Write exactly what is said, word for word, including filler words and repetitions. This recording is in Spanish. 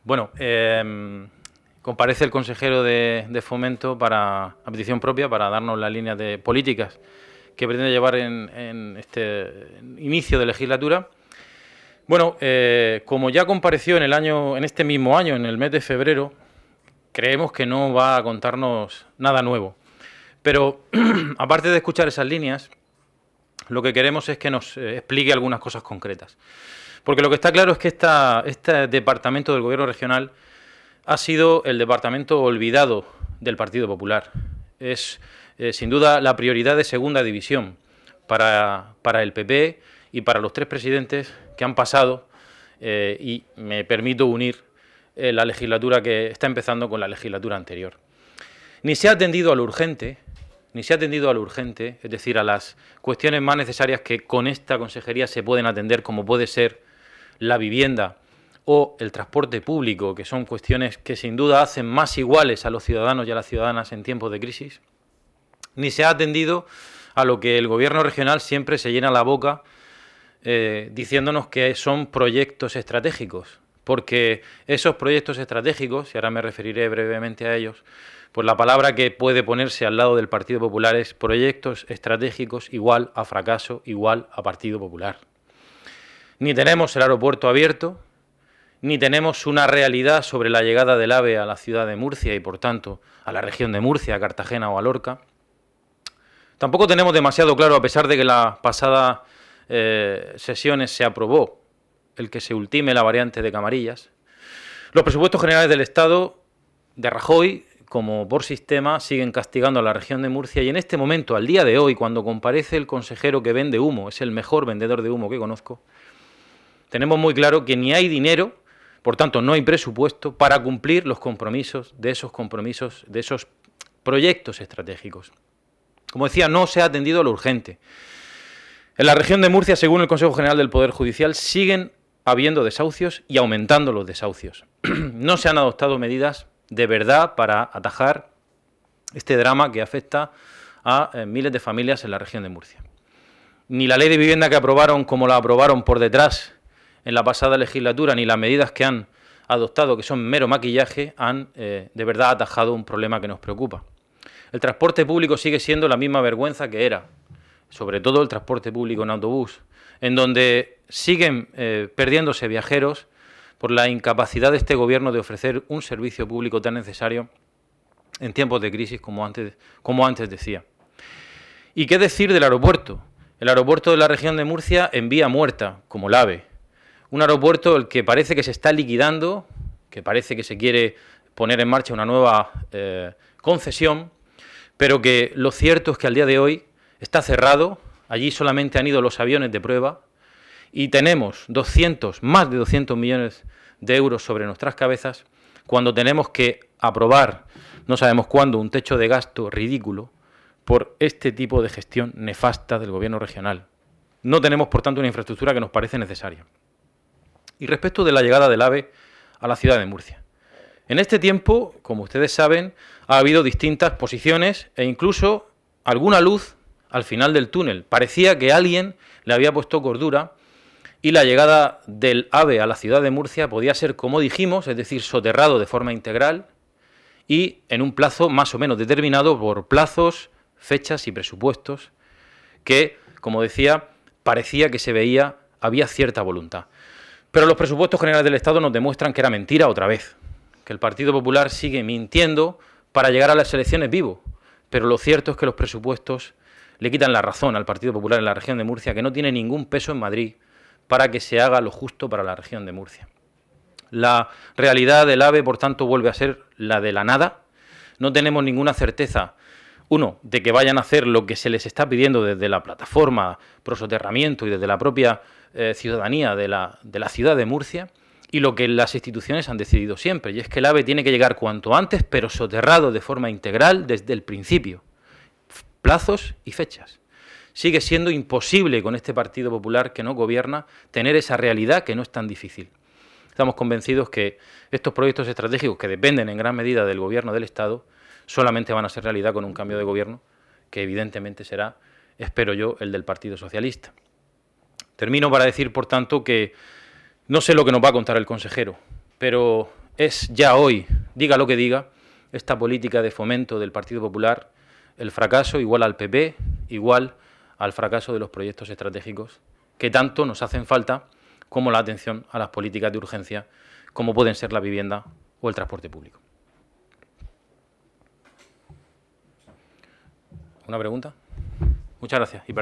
Bueno, eh, comparece el consejero de, de Fomento para, a petición propia para darnos las líneas de políticas que pretende llevar en, en este inicio de legislatura. Bueno, eh, como ya compareció en el año, en este mismo año, en el mes de febrero, creemos que no va a contarnos nada nuevo. Pero aparte de escuchar esas líneas, lo que queremos es que nos eh, explique algunas cosas concretas. Porque lo que está claro es que esta, este departamento del Gobierno regional ha sido el departamento olvidado del Partido Popular. Es, eh, sin duda, la prioridad de segunda división para, para el P P y para los tres presidentes que han pasado, eh, y me permito unir eh, la legislatura que está empezando con la legislatura anterior. Ni se ha atendido a lo urgente, ni se ha atendido a lo urgente, es decir, a las cuestiones más necesarias que con esta consejería se pueden atender, como puede ser la vivienda o el transporte público, que son cuestiones que sin duda hacen más iguales a los ciudadanos y a las ciudadanas en tiempos de crisis. Ni se ha atendido a lo que el Gobierno regional siempre se llena la boca eh, diciéndonos que son proyectos estratégicos, porque esos proyectos estratégicos, y ahora me referiré brevemente a ellos, pues la palabra que puede ponerse al lado del Partido Popular es proyectos estratégicos igual a fracaso, igual a Partido Popular. Ni tenemos el aeropuerto abierto, ni tenemos una realidad sobre la llegada del AVE a la ciudad de Murcia y, por tanto, a la región de Murcia, a Cartagena o a Lorca. Tampoco tenemos demasiado claro, a pesar de que las pasadas eh, sesiones se aprobó el que se ultime la variante de Camarillas, los presupuestos generales del Estado de Rajoy, como por sistema, siguen castigando a la región de Murcia y en este momento, al día de hoy, cuando comparece el consejero que vende humo, es el mejor vendedor de humo que conozco, tenemos muy claro que ni hay dinero, por tanto no hay presupuesto para cumplir los compromisos de esos compromisos, de esos proyectos estratégicos. Como decía, no se ha atendido a lo urgente. En la región de Murcia, según el Consejo General del Poder Judicial, siguen habiendo desahucios y aumentando los desahucios. No se han adoptado medidas de verdad para atajar este drama que afecta a eh, miles de familias en la región de Murcia. Ni la ley de vivienda que aprobaron, como la aprobaron por detrás en la pasada legislatura, ni las medidas que han adoptado, que son mero maquillaje, han eh, de verdad atajado un problema que nos preocupa. El transporte público sigue siendo la misma vergüenza que era, sobre todo el transporte público en autobús, en donde siguen eh, perdiéndose viajeros por la incapacidad de este gobierno de ofrecer un servicio público tan necesario en tiempos de crisis como antes, como antes decía. ¿Y qué decir del aeropuerto? El aeropuerto de la región de Murcia en vía muerta, como el AVE. Un aeropuerto el que parece que se está liquidando, que parece que se quiere poner en marcha una nueva eh, concesión, pero que lo cierto es que al día de hoy está cerrado, allí solamente han ido los aviones de prueba y tenemos doscientos, más de doscientos millones de euros sobre nuestras cabezas cuando tenemos que aprobar, no sabemos cuándo, un techo de gasto ridículo por este tipo de gestión nefasta del gobierno regional. No tenemos, por tanto, una infraestructura que nos parece necesaria. Y respecto de la llegada del AVE a la ciudad de Murcia. En este tiempo, como ustedes saben, ha habido distintas posiciones e incluso alguna luz al final del túnel. Parecía que alguien le había puesto cordura y la llegada del AVE a la ciudad de Murcia podía ser, como dijimos, es decir, soterrado de forma integral y en un plazo más o menos determinado por plazos, fechas y presupuestos que, como decía, parecía que se veía, había cierta voluntad. Pero los presupuestos generales del Estado nos demuestran que era mentira otra vez, que el Partido Popular sigue mintiendo para llegar a las elecciones vivo. Pero lo cierto es que los presupuestos le quitan la razón al Partido Popular en la región de Murcia, que no tiene ningún peso en Madrid para que se haga lo justo para la región de Murcia. La realidad del AVE, por tanto, vuelve a ser la de la nada. No tenemos ninguna certeza, uno, de que vayan a hacer lo que se les está pidiendo desde la plataforma pro soterramiento y desde la propia eh, ciudadanía de la, de la ciudad de Murcia, y lo que las instituciones han decidido siempre, y es que el AVE tiene que llegar cuanto antes, pero soterrado de forma integral desde el principio. Plazos y fechas. Sigue siendo imposible con este Partido Popular que no gobierna tener esa realidad que no es tan difícil. Estamos convencidos que estos proyectos estratégicos, que dependen en gran medida del gobierno del Estado, solamente van a ser realidad con un cambio de gobierno, que evidentemente será, espero yo, el del Partido Socialista. Termino para decir, por tanto, que no sé lo que nos va a contar el consejero, pero es ya hoy, diga lo que diga, esta política de fomento del Partido Popular, el fracaso igual al P P, igual al fracaso de los proyectos estratégicos que tanto nos hacen falta, como la atención a las políticas de urgencia, como pueden ser la vivienda o el transporte público. ¿Una pregunta? Muchas gracias.